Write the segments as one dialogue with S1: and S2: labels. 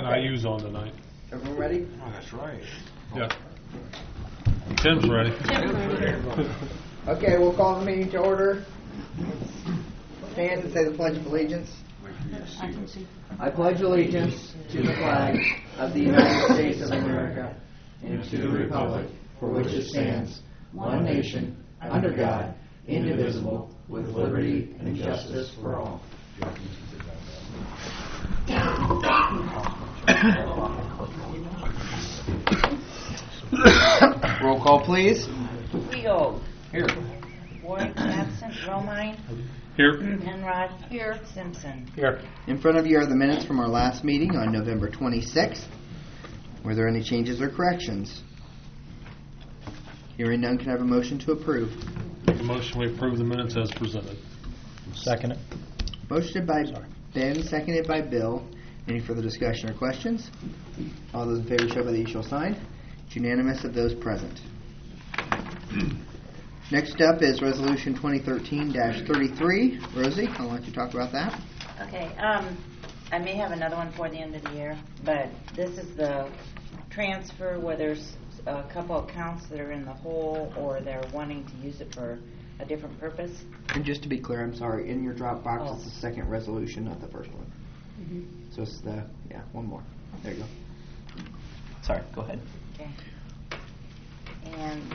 S1: IU's on tonight.
S2: Everyone ready?
S3: Oh, that's right.
S1: Yeah. Tim's ready.
S2: Okay, we'll call the meeting to order. Stand and say the Pledge of Allegiance. I pledge allegiance to the flag of the United States of America and to the republic for which it stands, one nation, under God, indivisible, with liberty and justice for all. Roll call, please.
S4: Freehold.
S2: Here.
S4: Warwick absent. Romine.
S1: Here.
S4: Penrod. Here. Simpson.
S1: Here.
S2: In front of you are the minutes from our last meeting on November 26th. Were there any changes or corrections? Hearing none, can I have a motion to approve?
S1: Make a motion we approve the minutes as presented.
S5: Second it.
S2: Motion by Ben, seconded by Bill. Any further discussion or questions? All those in favor show by the usual sign. It's unanimous of those present. Next up is Resolution 2013-33. Rosie, I'll let you talk about that.
S4: Okay. I may have another one for the end of the year, but this is the transfer where there's a couple accounts that are in the hole or they're wanting to use it for a different purpose.
S2: And just to be clear, I'm sorry, in your Dropbox
S4: Oh.
S2: it's the second resolution, not the first one. So it's the, one more. There you go. Sorry, go ahead.
S4: Okay. And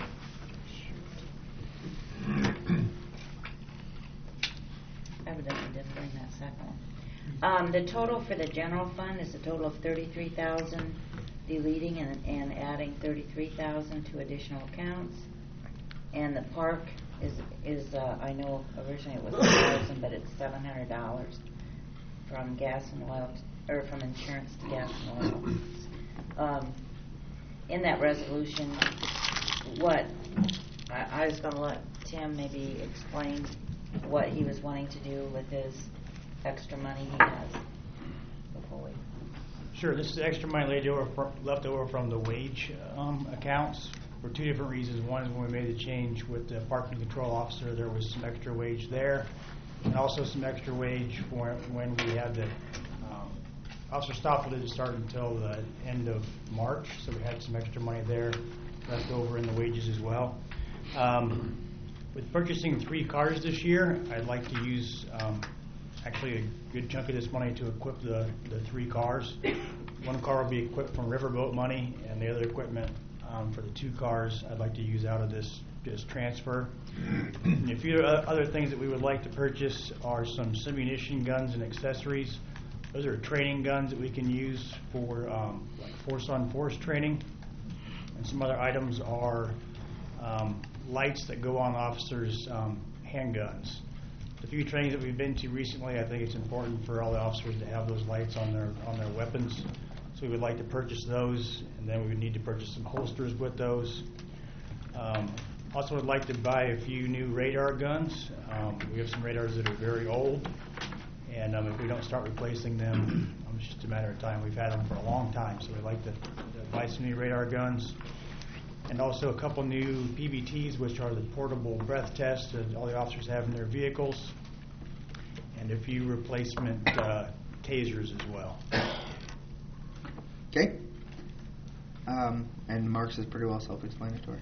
S4: evidently didn't bring that second one. The total for the general fund is a total of $33,000, deleting and adding $33,000 to additional accounts. And the park is I know originally it was $1,000, but it's $700 from gas and oil, or from insurance to gas and oil. In that resolution, what I was going to let Tim maybe explain what he was wanting to do with his extra money he has before we.
S5: Sure, this is extra money left over from the wage accounts for two different reasons. One is when we made the change with the parking control officer, there was some extra wage there, and also some extra wage for when we had the Officer Stoffel didn't start until the end of March, so we had some extra money there left over in the wages as well. With purchasing 3 cars this year, I'd like to use actually a good chunk of this money to equip the 3 cars. One car will be equipped from riverboat money, and the other equipment for the 2 cars I'd like to use out of this transfer. And a few other things that we would like to purchase are some simunition guns and accessories. Those are training guns that we can use for like force-on-force training. And some other items are lights that go on officers' handguns. The few trainings that we've been to recently, I think it's important for all the officers to have those lights on their weapons. So we would like to purchase those, and then we would need to purchase some holsters with those. Also would like to buy a few new radar guns. We have some radars that are very old, and if we don't start replacing them, it's just a matter of time. We've had them for a long time, so we'd like to buy some new radar guns. And also a couple new PBTs, which are the portable breath tests that all the officers have in their vehicles, and a few replacement tasers as well.
S2: Okay. And Mark's is pretty well self-explanatory.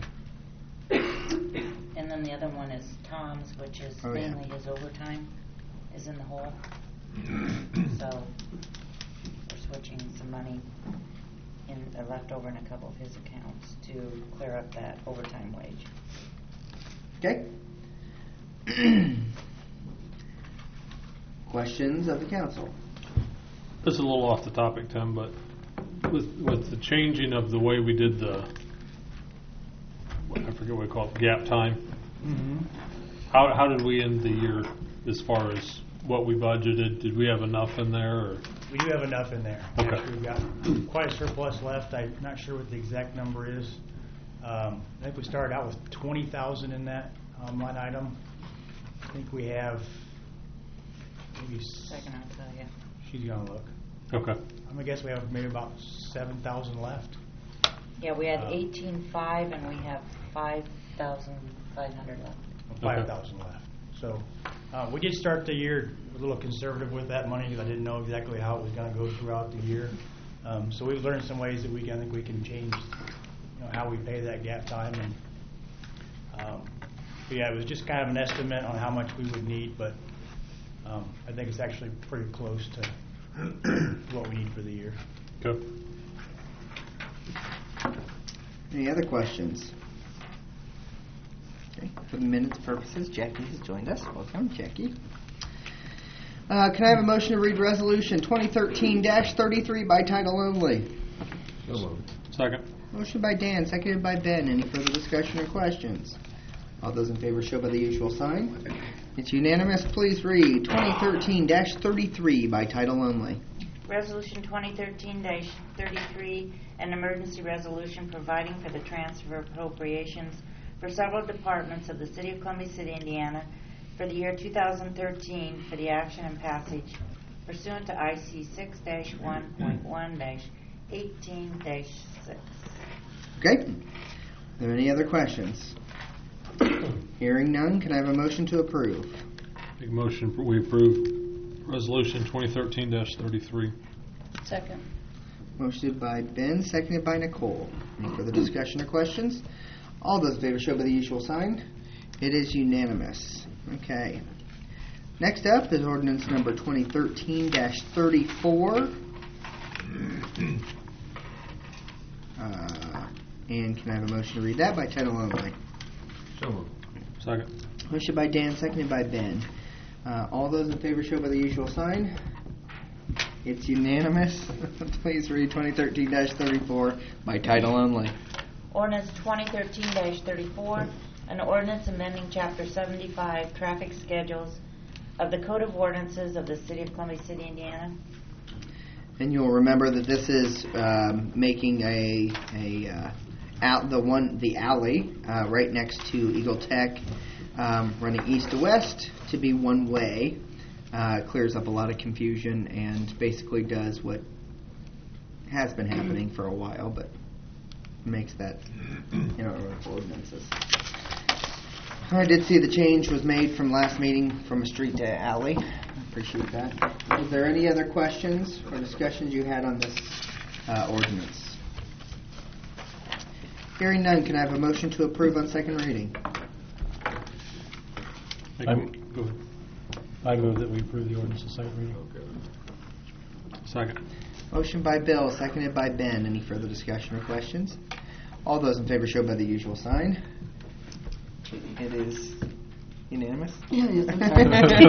S4: And then the other one is Tom's, which is mainly his overtime is in the hole. So we're switching some money left over in a couple of his accounts to clear up that overtime wage.
S2: Okay. Questions of the council?
S1: This is a little off the topic, Tim, but with the changing of the way we did the, I forget what we call it, gap time.
S5: Mm-hmm.
S1: How did we end the year as far as what we budgeted? Did we have enough in there? Or?
S5: We do have enough in there.
S1: Okay.
S5: Actually, we've got quite a surplus left. I'm not sure what the exact number is. I think we started out with $20,000 in that line item. I think we have maybe.
S4: Second, I'll tell you.
S5: She's gonna look.
S1: Okay.
S5: I'm gonna guess we have maybe about 7,000 left.
S4: Yeah, we had 18.5 and we have 5,500 left.
S5: 5,000 left. So we did start the year a little conservative with that money because I didn't know exactly how it was going to go throughout the year. So we've learned some ways that I think we can change, how we pay that gap time. And but yeah, it was just kind of an estimate on how much we would need, but I think it's actually pretty close to what we need for the year.
S1: Okay.
S2: Any other questions? Okay. For the minutes purposes, Jackie has joined us. Welcome, Jackie. Can I have a motion to read Resolution 2013-33 by title only?
S3: So moved.
S1: Second.
S2: Motion by Dan, seconded by Ben. Any further discussion or questions? All those in favor show by the usual sign. It's unanimous. Please read 2013-33 by title only.
S4: Resolution 2013-33, an emergency resolution providing for the transfer of appropriations for several departments of the City of Columbia City, Indiana, for the year 2013 for the action and passage pursuant to IC 6-1.1-18-6.
S2: Okay. Are there any other questions? Hearing none, can I have a motion to approve?
S1: Make a motion we approve Resolution 2013-33.
S4: Second.
S2: Motion by Ben, seconded by Nicole. Any further discussion or questions? All those in favor show by the usual sign. It is unanimous. Okay. Next up is ordinance number 2013-34. And can I have a motion to read that by title only?
S3: So moved.
S1: Second.
S2: Motion by Dan, seconded by Ben. All those in favor show by the usual sign. It's unanimous. Please read 2013-34 by title only.
S4: Ordinance 2013-34, an ordinance amending Chapter 75, Traffic Schedules of the Code of Ordinances of the City of Columbia City, Indiana.
S2: And you'll remember that this is making the alley right next to Eagle Tech, running east to west to be one way. Clears up a lot of confusion and basically does what has been happening for a while, but makes that in our ordinances. I did see the change was made from last meeting from a street to alley. I appreciate that. Is there any other questions or discussions you had on this ordinance? Hearing none, can I have a motion to approve on second reading?
S1: Go ahead.
S6: I move that we approve the ordinance on second reading.
S3: Okay.
S1: Second.
S2: Motion by Bill, seconded by Ben. Any further discussion or questions? All those in favor show by the usual sign. It is unanimous?
S4: Yeah, yes, I'm
S2: Okay.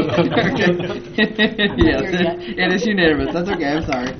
S2: Yes, it is unanimous. That's okay, I'm sorry.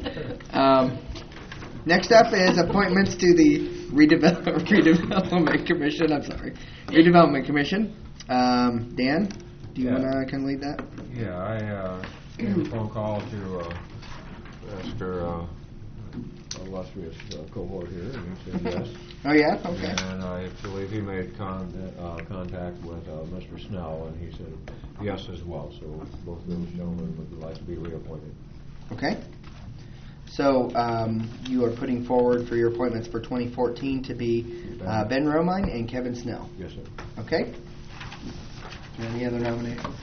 S2: Next up is appointments to the Redevelopment Commission. I'm sorry. Redevelopment Commission. Dan, do you want to kind of lead that?
S3: Yeah, I gave a phone call to Mr. illustrious cohort here, and he said yes.
S2: Oh, yeah? Okay.
S3: And I believe he made contact with Mr. Snell, and he said yes as well. So both of those gentlemen would like to be reappointed.
S2: Okay. So you are putting forward for your appointments for 2014 to be Ben Romine and Kevin Snell.
S3: Yes, sir.
S2: Okay. Any other nominations?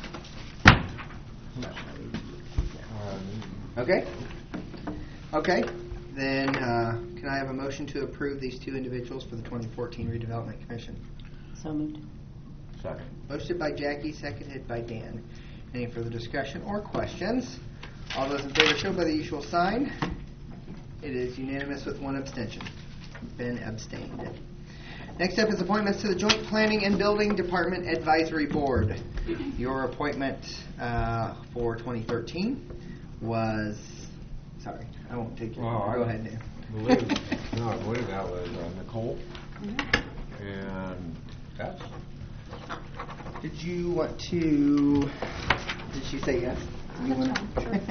S2: Okay. Okay. Then can I have a motion to approve these two individuals for the 2014 Redevelopment Commission?
S4: So moved.
S3: Second.
S2: Motion by Jackie, seconded by Dan. Any further discussion or questions? All those in favor show by the usual sign. It is unanimous with one abstention. Ben abstained. Next up is appointments to the Joint Planning and Building Department Advisory Board. Your appointment for 2013 was... Sorry, I won't take your... Go ahead, Dan.
S3: I believe that was Nicole. And that's...
S2: Did you want to... Did she say yes? Do you want to...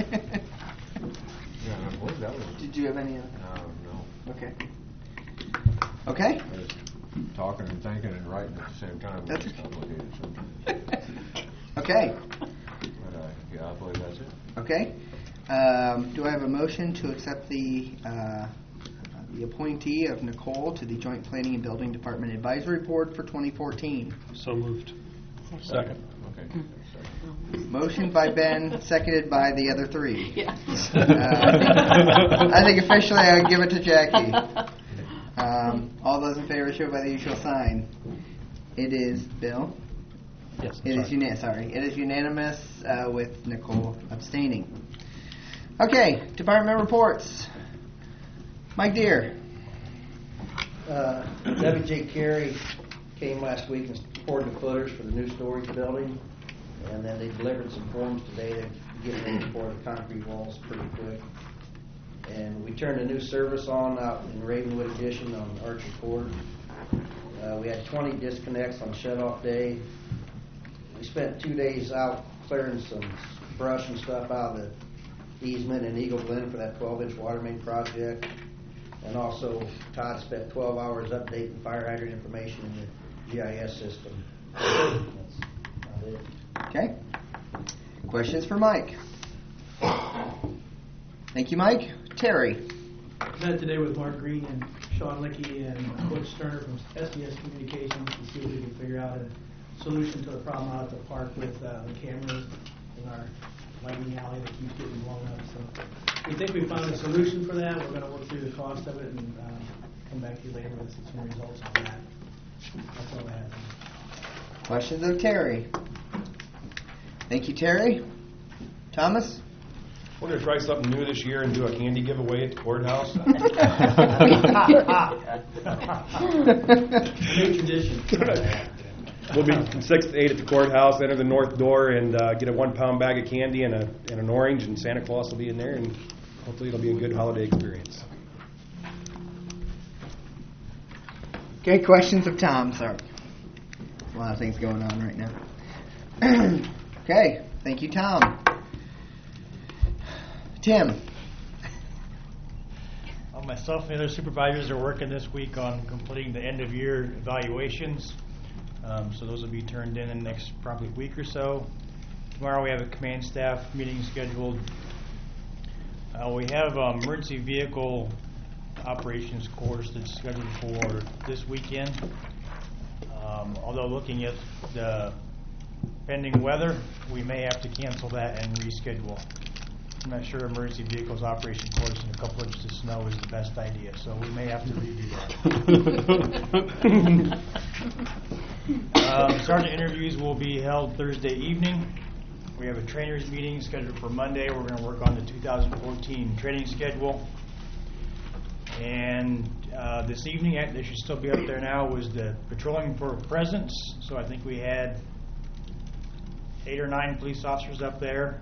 S3: Yeah, I believe that was...
S2: Did you have any other...
S3: no.
S2: Okay. Okay.
S3: I was talking and thinking and writing at the same time.
S2: That's
S3: It's complicated, so.
S2: Okay.
S3: But yeah, I believe that's it.
S2: Okay. Do I have a motion to accept the appointee of Nicole to the Joint Planning and Building Department Advisory Board for 2014?
S1: So moved.
S6: Second.
S3: Okay.
S2: Motion by Ben, seconded by the other three.
S7: Yeah.
S2: I think officially I would give it to Jackie. All those in favor show by the usual sign. It is Bill.
S6: Yes.
S2: It is It is unanimous with Nicole abstaining. Okay, department reports. Mike Deere.
S8: W.J. Carey came last week and poured the footers for the new storage building, and then they delivered some forms today to get ready to pour the concrete walls pretty quick. And we turned a new service on out in Ravenwood Addition on Archer Court. We had 20 disconnects on shut-off day. We spent 2 days out clearing some brush and stuff out of the easement in Eagle Glen for that 12-inch water main project. And also, Todd spent 12 hours updating fire hydrant information in the GIS system. That's about it.
S2: Okay. Questions for Mike? Thank you, Mike. Terry.
S9: Met today with Mark Green and Sean Lickey and Butch Sterner from SDS Communications to see if we can figure out a solution to the problem out at the park with the cameras in our lighting alley that keeps getting blown up. So we think we found a solution for that. We're going to work through the cost of it and come back to you later with some results on that. That's all I have.
S2: Questions of Terry? Thank you, Terry. Thomas?
S10: We're going to try something new this year and do a candy giveaway at the courthouse.
S9: Great tradition.
S10: We'll be from 6 to 8 at the courthouse, enter the north door, and get a 1-pound bag of candy and an orange, and Santa Claus will be in there, and hopefully it'll be a good holiday experience.
S2: Okay, questions of Tom. Sorry. A lot of things going on right now. Okay, thank you, Tom. Tim.
S5: Myself and the other supervisors are working this week on completing the end-of-year evaluations. So those will be turned in the next probably week or so. Tomorrow we have a command staff meeting scheduled. We have emergency vehicle operations course that's scheduled for this weekend. Although looking at the pending weather, we may have to cancel that and reschedule. I'm not sure emergency vehicles operation course in a couple inches of snow is the best idea, so we may have to redo that. Sergeant interviews will be held Thursday evening. We have a trainers meeting scheduled for Monday. We're going to work on the 2014 training schedule. And this evening, they should still be up there now, was the patrolling for presence. So I think we had 8 or 9 police officers up there.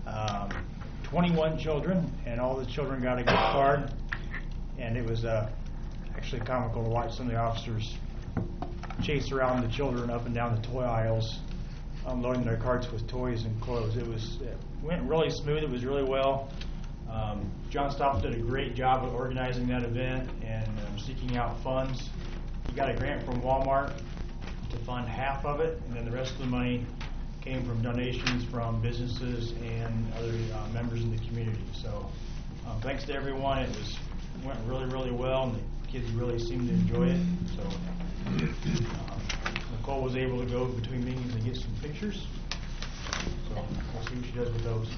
S5: 21 children, and all the children got a gift card, and it was actually comical to watch some of the officers chase around the children up and down the toy aisles, unloading their carts with toys and clothes. It went really smooth. It was really well. John Stoff did a great job of organizing that event and seeking out funds. He got a grant from Walmart to fund half of it, and then the rest of the money came from donations from businesses and other members in the community. So thanks to everyone. It went really, really well, and the kids really seemed to enjoy it. So Nicole was able to go between meetings and get some pictures. So we'll see what she does with those.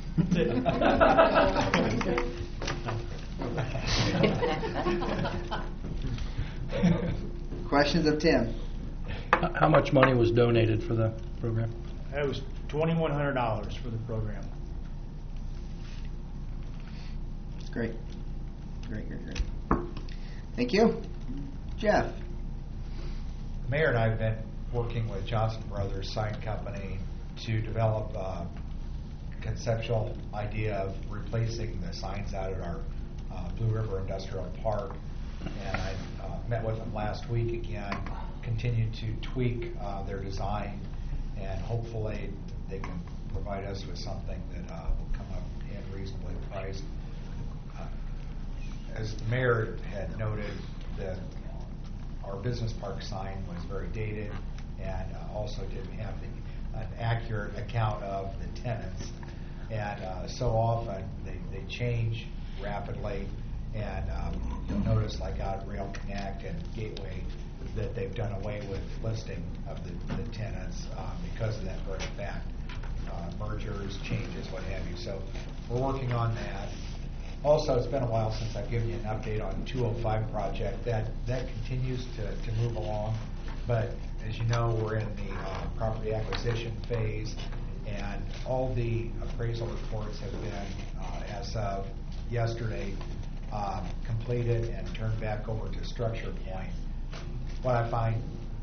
S2: Questions of Tim?
S6: How much money was donated for the program?
S5: It was $2,100 for the program.
S2: Great. Great. Thank you. Jeff.
S11: The mayor and I have been working with Johnson Brothers Sign Company to develop a conceptual idea of replacing the signs out at our Blue River Industrial Park. And I met with them last week again, continued to tweak their design, and hopefully they can provide us with something that will come up and reasonably priced. As the mayor had noted, our business park sign was very dated and also didn't have an accurate account of the tenants. And so often they change rapidly, And you'll notice, like out at Rail Connect and Gateway, that they've done away with listing of the tenants because of that very fact. Mergers, changes, what have you. So we're working on that. Also, it's been a while since I've given you an update on 205 project. That continues to move along, but as you know, we're in the property acquisition phase, and all the appraisal reports have been, as of yesterday, completed and turned back over to Structure Point. What I find,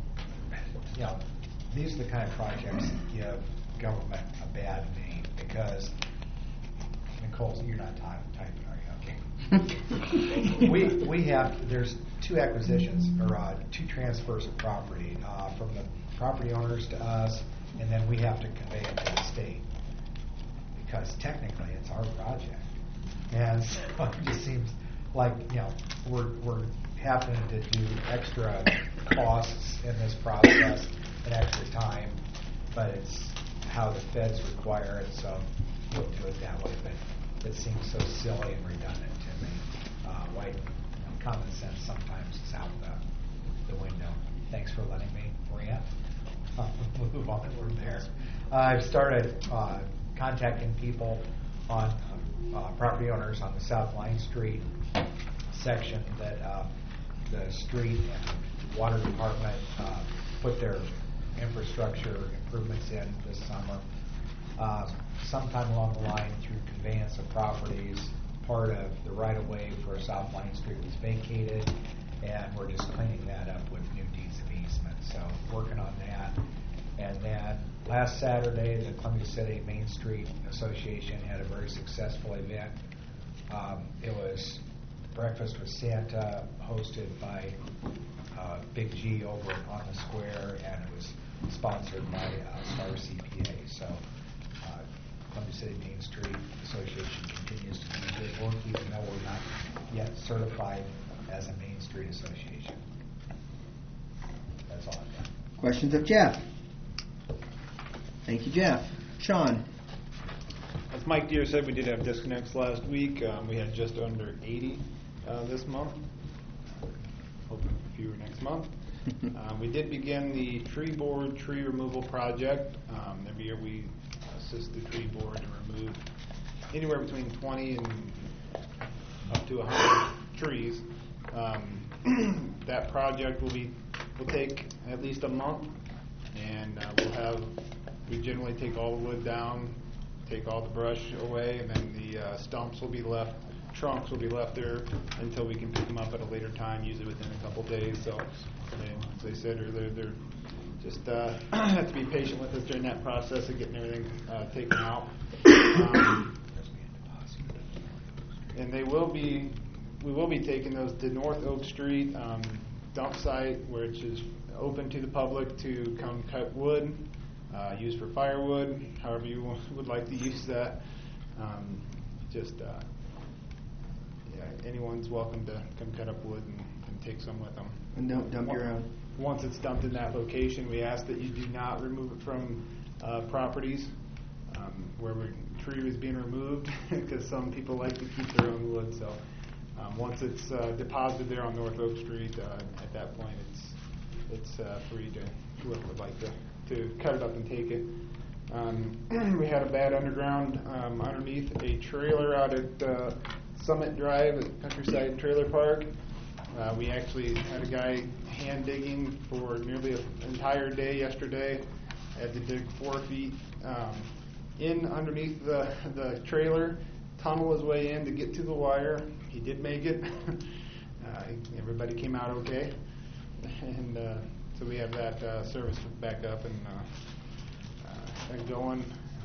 S11: these are the kind of projects that give government a bad name because, Nicole, you're not typing, are you? Okay. we have, there's two acquisitions, or two transfers of property from the property owners to us, and then we have to convey it to the state because technically it's our project. And so it just seems like, we're having to do extra costs in this process and extra time, but it's how the feds require it, so we'll do it that way. But it seems so silly and redundant to me. Why common sense sometimes is out the window. Thanks for letting me rant. We'll move on from there. I've started contacting people on property owners on the South Line Street section that the street and water department put their infrastructure improvements in this summer. Sometime along the line, through conveyance of properties, part of the right-of-way for South Line Street was vacated, and we're just cleaning that up with new deeds of easement. So working on that. And then last Saturday, the Columbia City Main Street Association had a very successful event. It was Breakfast with Santa, hosted by Big G over on the square, and it was sponsored by Star CPA. So Columbia City Main Street Association continues to do good work, even though we're not yet certified as a Main Street Association. That's all I've got.
S2: Questions of Jeff? Thank you, Jeff. Sean?
S7: As Mike Deere said, we did have disconnects last week. We had just under 80 this month. Hoping fewer next month. We did begin the tree board tree removal project. Every year we assist the tree board to remove anywhere between 20 and up to 100 trees. That project will take at least a month, and we generally take all the wood down, take all the brush away, and then the stumps will be left, trunks will be left there until we can pick them up at a later time, usually within a couple days. So, as I said earlier, they're just have to be patient with us during that process of getting everything taken out. And we will be taking those to North Oak Street dump site, which is open to the public to come cut wood, used for firewood, however you would like to use that. Anyone's welcome to come cut up wood and take some with them.
S2: And don't dump your own.
S7: Once it's dumped in that location, we ask that you do not remove it from properties where a tree is being removed, because some people like to keep their own wood. So once it's deposited there on North Oak Street, at that point it's free to whoever would like to cut it up and take it. We had a bad underground underneath a trailer out at Summit Drive at Countryside Trailer Park. We actually had a guy hand digging for nearly an entire day yesterday. Had to dig 4 feet in underneath the trailer, tunnel his way in to get to the wire. He did make it. Everybody came out okay. And so we have that service back up and going.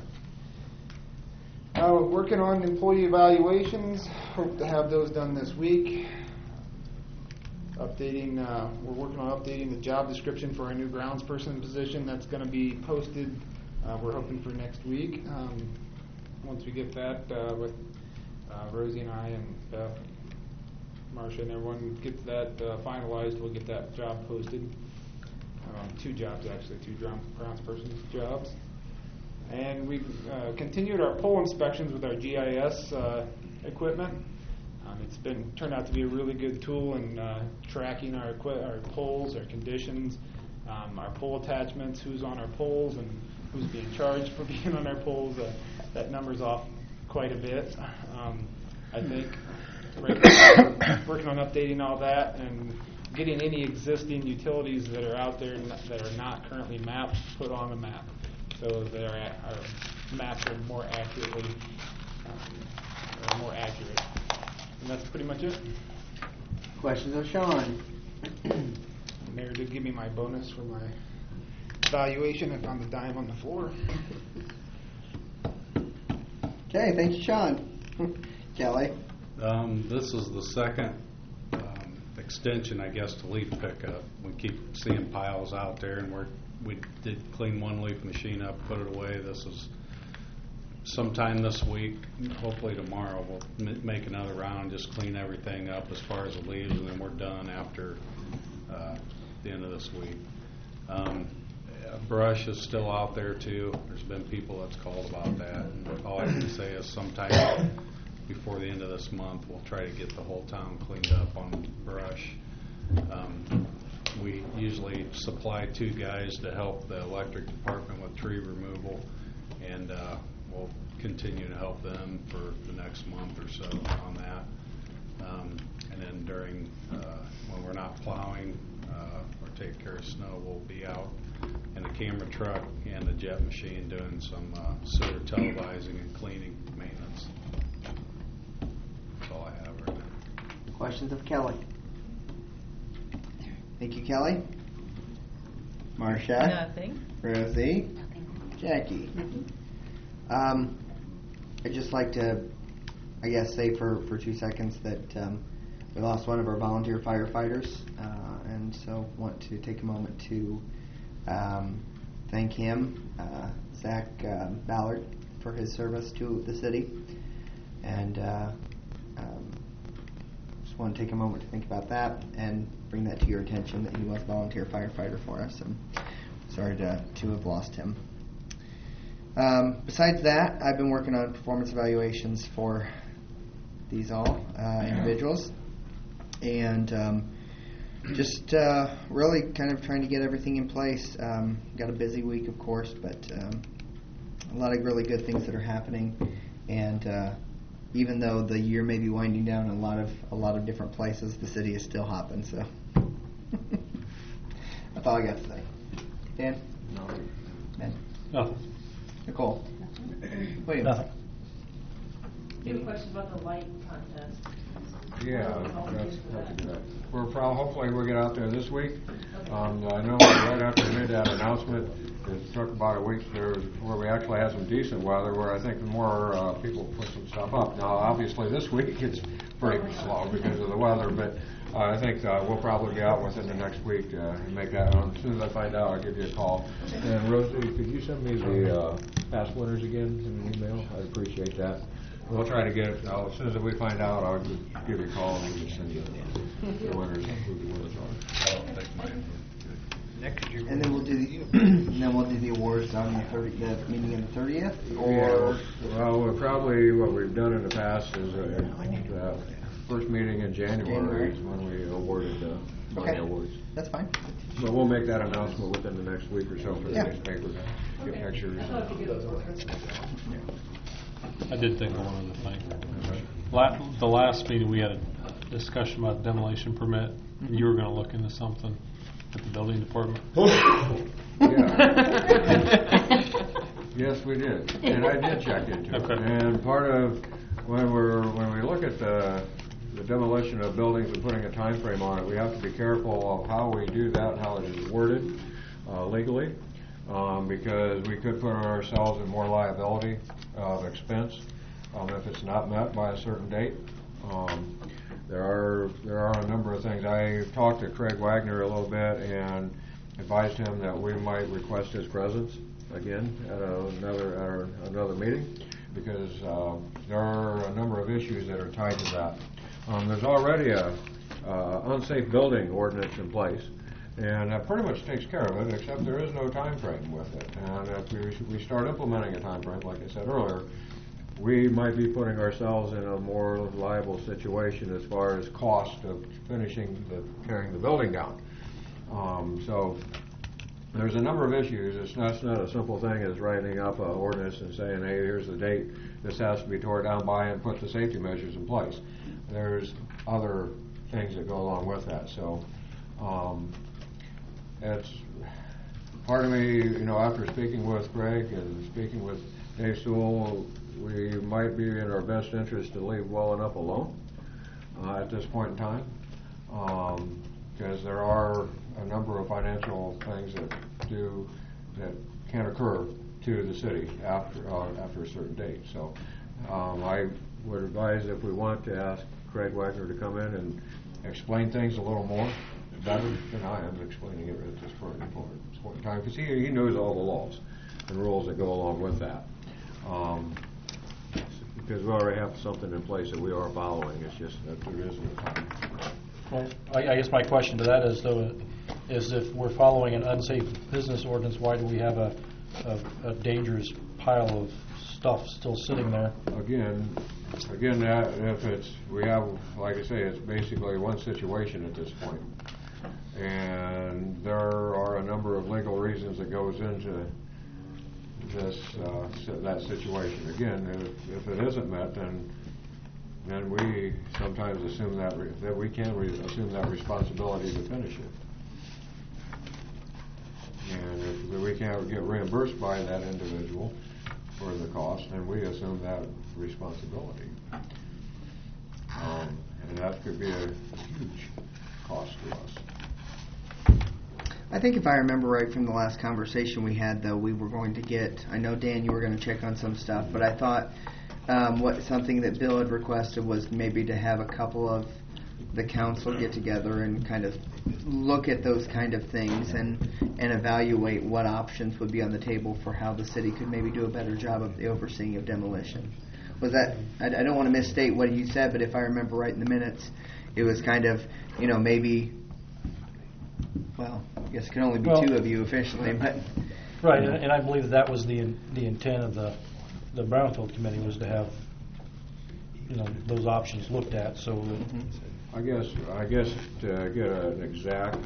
S7: Working on employee evaluations. Hope to have those done this week. We're working on updating the job description for our new groundsperson position. That's going to be posted. We're hoping for next week. Once we get that with Rosie and I and Beth, Marcia, and everyone gets that finalized, we'll get that job posted. 2 jobs actually, 2 groundspersons jobs. And we've continued our pole inspections with our GIS equipment. It's turned out to be a really good tool in tracking our poles, our conditions, our pole attachments, who's on our poles, and who's being charged for being on our poles. That number's off quite a bit. I think right now, working on updating all that and getting any existing utilities that are out there that are not currently mapped put on the map, so that our maps are more accurate. And that's pretty much it.
S2: Questions of Sean?
S7: The mayor did give me my bonus for my evaluation. I found the dime on the floor.
S2: Okay, thank you, Sean. Kelly?
S12: This is the second extension, I guess, to leaf pickup. We keep seeing piles out there, and we did clean one leaf machine up, put it away. This is sometime this week, hopefully tomorrow, we'll make another round, just clean everything up as far as the leaves, and then we're done after the end of this week. Brush is still out there too. There's been people that's called about that, and all I can say is sometime before the end of this month we'll try to get the whole town cleaned up on brush. We usually supply 2 guys to help the electric department with tree removal, and we'll continue to help them for the next month or so on that. And then during, when we're not plowing or taking care of snow, we'll be out in the camera truck and the jet machine doing some sewer televising and cleaning maintenance. That's all I have right now.
S2: Questions of Kelly? Thank you, Kelly. Marcia?
S13: Nothing.
S2: Rosie?
S4: Nothing.
S2: Jackie? I'd just like to, I guess, say for 2 seconds that we lost one of our volunteer firefighters, and so want to take a moment to thank him, Zach Ballard, for his service to the city, and just want to take a moment to think about that and bring that to your attention, that he was a volunteer firefighter for us, and sorry to have lost him. Besides that, I've been working on performance evaluations for these all individuals, and just really kind of trying to get everything in place. Got a busy week, of course, but a lot of really good things that are happening, and even though the year may be winding down in a lot of different places, the city is still hopping. So that's all I got to say. Dan?
S3: No.
S2: Ben?
S1: Nothing.
S2: Nicole? William?
S6: Nothing.
S13: Do you have a question about the light contest?
S3: Yeah, that's good. Hopefully we'll get out there this week. I know right after we made that announcement, it took about a week where we actually had some decent weather, where I think more people put some stuff up. Now, obviously this week it's pretty slow because of the weather, but I think we'll probably be out within the next week and make that on. As soon as I find out, I'll give you a call. And Rosie, could you send me the past winners again in an email? I'd appreciate that. We'll try to get it. As soon as we find out, I'll give you a call and we can send you the winners and who the winners are.
S12: I don't think mine
S10: Next year.
S2: And then we'll do the awards on the meeting on the 30th, or
S3: well, probably what we've done in the past is first meeting in January is when we awarded the money awards.
S2: That's fine.
S3: But we'll make that announcement within the next week or so for the newspaper. Get pictures.
S1: I did think of one other thing. The last meeting we had a discussion about demolition permit. You were going to look into something at the building department.
S3: Yes, we did, and I did check into it. And part of when we look at the demolition of buildings and putting a time frame on it, we have to be careful of how we do that and how it is worded legally, because we could put ourselves in more liability of expense if it's not met by a certain date. There are a number of things. I talked to Craig Wagner a little bit and advised him that we might request his presence again at another meeting, because there are a number of issues that are tied to that. There's already a unsafe building ordinance in place, and that pretty much takes care of it, except there is no time frame with it. And if we start implementing a time frame, like I said earlier, we might be putting ourselves in a more liable situation as far as cost of tearing the building down. So there's a number of issues. It's not a simple thing as writing up an ordinance and saying, hey, here's the date this has to be torn down by and put the safety measures in place. There's other things that go along with that. So it's part of me, after speaking with Greg and speaking with Dave Sewell, we might be in our best interest to leave well enough alone at this point in time, because there are a number of financial things that can occur to the city after a certain date. So I would advise, if we want, to ask Craig Wagner to come in and explain things a little more, better than I am explaining it at this point in time, because he knows all the laws and rules that go along with that. Because we already have something in place that we are following. It's just that there isn't a time.
S6: Well, I guess my question to that is, though, is if we're following an unsafe business ordinance, why do we have a dangerous pile of stuff still sitting there?
S3: Again, that we have, like I say, it's basically one situation at this point, and there are a number of legal reasons that goes into that situation. Again, if it isn't met, then we sometimes assume that we can assume that responsibility to finish it. And if we can't get reimbursed by that individual for the cost, then we assume that responsibility. And that could be a huge cost to us.
S2: I think if I remember right from the last conversation we had, though, we were going to get, I know, Dan, you were going to check on some stuff, but I thought something that Bill had requested was maybe to have a couple of the council get together and kind of look at those kind of things and evaluate what options would be on the table for how the city could maybe do a better job of the overseeing of demolition. Was that, I don't want to misstate what you said, but if I remember right in the minutes, it was kind of, maybe, well, I guess it can only be two of you officially, but...
S6: Right, and I believe that was the intent of the Brownfield Committee, was to have, those options looked at, so...
S3: I guess to get an exact,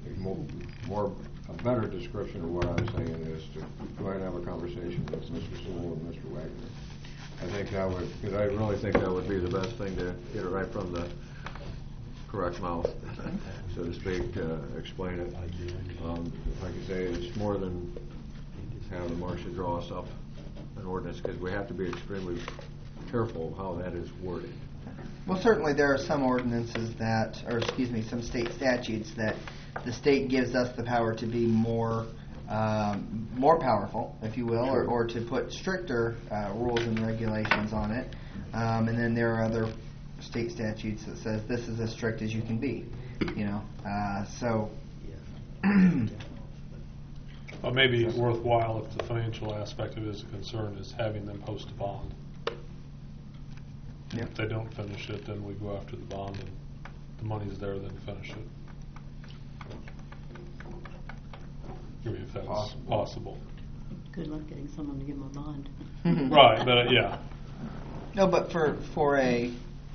S3: a better description of what I'm saying is to go ahead and have a conversation with Mr. Sewell and Mr. Wagner. I think that would, because I really think that would be the best thing, to get it right from the correct mouth, so to speak, to explain it. Like I say, it's more than having Marcia draw us up an ordinance, because we have to be extremely careful of how that is worded.
S2: Well, certainly there are some ordinances that, some state statutes that the state gives us the power to be more powerful, if you will,
S3: sure,
S2: or to put stricter rules and regulations on it. And then there are other state statutes that says this is as strict as you can be. So.
S1: Well, maybe worthwhile, if the financial aspect of it is a concern, is having them post a bond.
S2: Yep.
S1: If they don't finish it, then we go after the bond, and the money's there, then finish it. Maybe if that's possible.
S14: Good luck getting someone to give them a bond.
S1: Right, but yeah.
S2: No, but for a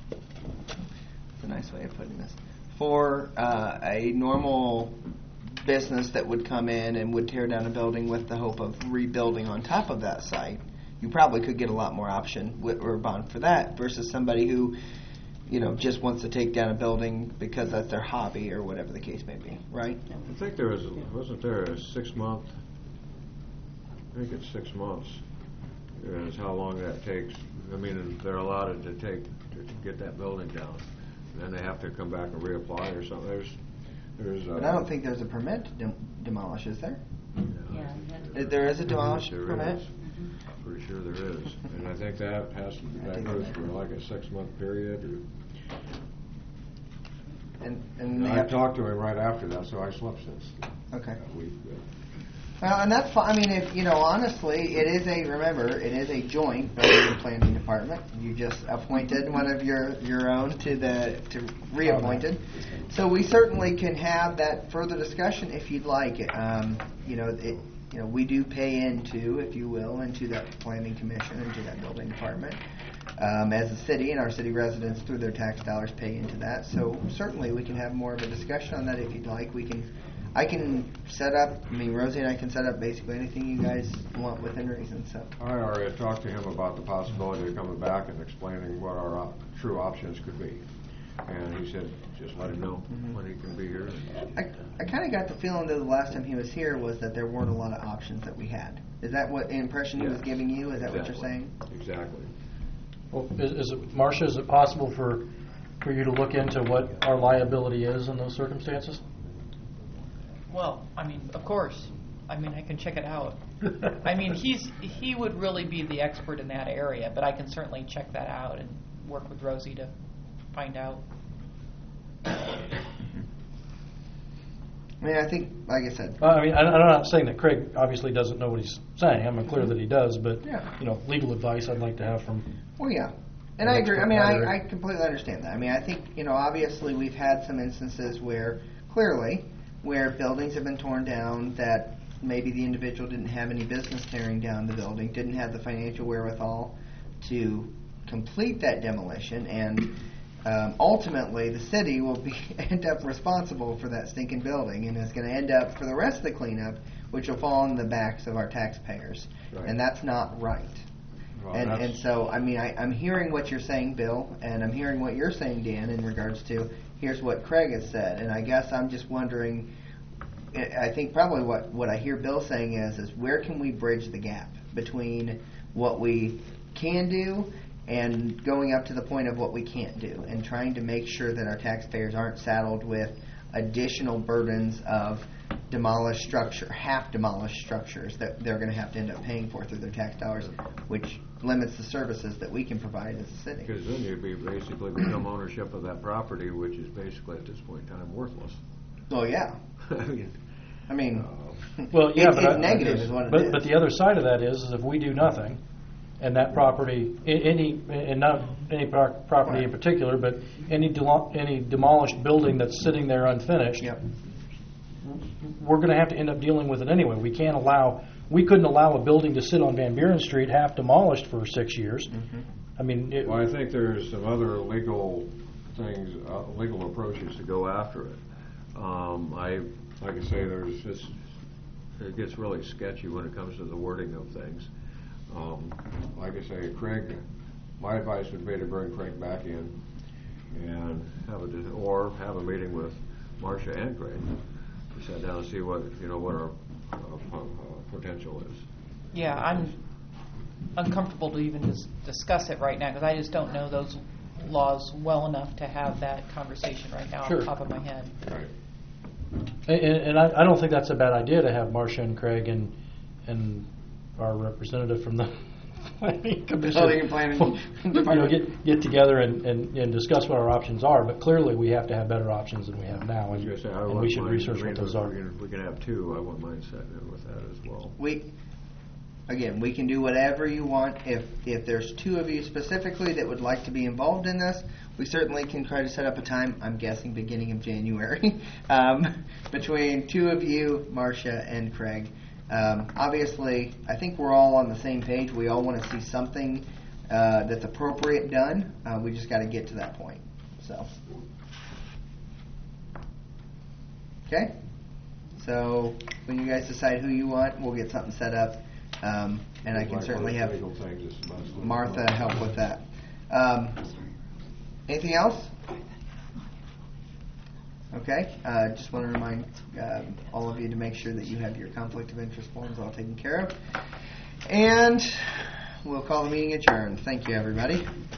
S2: nice way of putting this, for a normal business that would come in and would tear down a building with the hope of rebuilding on top of that site, you probably could get a lot more option or a bond for that versus somebody who, just wants to take down a building because that's their hobby or whatever the case may be, right?
S3: I think wasn't there a 6 month? I think it's 6 months is how long that takes. I mean, they're allotted to get that building down. And then they have to come back and reapply or something.
S2: But I don't think there's a permit to demolish, is there?
S4: Yeah.
S2: There is a demolish permit?
S3: Is. Pretty sure there is. And I think that goes for like a 6 month period.
S2: And
S3: I talked to him right after that, so I slept since
S2: okay.
S3: that week.
S2: Well, and that's fine. I mean, if honestly, it is a joint building and planning department. You just appointed one of your own to reappointed. So we certainly can have that further discussion if you'd like. we do pay into, if you will, into that planning commission, into that building department. As a city, and our city residents through their tax dollars pay into that. So certainly we can have more of a discussion on that if you'd like. I can set up, Rosie and I can set up basically anything you guys want within reason. So
S3: I already talked to him about the possibility of coming back and explaining what our true options could be. And he said, just let him know when he can be here.
S2: I kind of got the feeling that the last time he was here was that there weren't a lot of options that we had. Is that what impression he was giving you? Is that what you're saying?
S3: Exactly.
S6: Well, Marcia, is it possible for you to look into what our liability is in those circumstances?
S15: Well, of course. I can check it out. He would really be the expert in that area, but I can certainly check that out and work with Rosie to find out.
S2: I think, like I said.
S6: I'm not saying that Craig obviously doesn't know what he's saying. I'm clear that he does, but legal advice I'd like to have from.
S2: Well, yeah, and I agree. I completely understand that. I think obviously we've had some instances where buildings have been torn down that maybe the individual didn't have any business tearing down the building, didn't have the financial wherewithal to complete that demolition, and ultimately the city will end up responsible for that stinking building, and it's going to end up for the rest of the cleanup, which will fall on the backs of our taxpayers, and that's not right. Well, and so I'm hearing what you're saying, Bill, and I'm hearing what you're saying, Dan, in regards to here's what Craig has said, and I guess I'm just wondering. I think probably what I hear Bill saying is where can we bridge the gap between what we can do and going up to the point of what we can't do, and trying to make sure that our taxpayers aren't saddled with additional burdens of half demolished structures that they're going to have to end up paying for through their tax dollars, which limits the services that we can provide as a city.
S3: Because then you'd basically become ownership of that property, which is basically at this point in time worthless.
S2: Well, yeah.
S6: Well, yeah,
S2: it's negative is what it is.
S6: But the other side of that is if we do nothing, and that property, not any property in particular, but any demolished building that's sitting there unfinished, we're going to have to end up dealing with it anyway. We couldn't allow a building to sit on Van Buren Street half demolished for 6 years.
S3: Mm-hmm. I think there's some other legal things, legal approaches to go after it. Like I say, it gets really sketchy when it comes to the wording of things. Like I say, Craig, my advice would be to bring Craig back in and have a meeting with Marcia and Craig to sit down and see what our potential is.
S15: Yeah, I'm uncomfortable to even discuss it right now because I just don't know those laws well enough to have that conversation right now off the top of my head.
S3: Right.
S6: And I don't think that's a bad idea to have Marcia and Craig and our representative from the planning commission get together and discuss what our options are. But clearly we have to have better options than we have now, and we should research what those are.
S3: If we can have two, I wouldn't mind setting in with that as well.
S2: We can do whatever you want. If there's two of you specifically that would like to be involved in this, we certainly can try to set up a time, I'm guessing beginning of January, between two of you, Marcia and Craig. Obviously, I think we're all on the same page. We all want to see something that's appropriate done. We just got to get to that point. So, okay? So when you guys decide who you want, we'll get something set up. And I can certainly have Martha help with that. Anything else? Okay. Just want to remind all of you to make sure that you have your conflict of interest forms all taken care of. And we'll call the meeting adjourned. Thank you, everybody.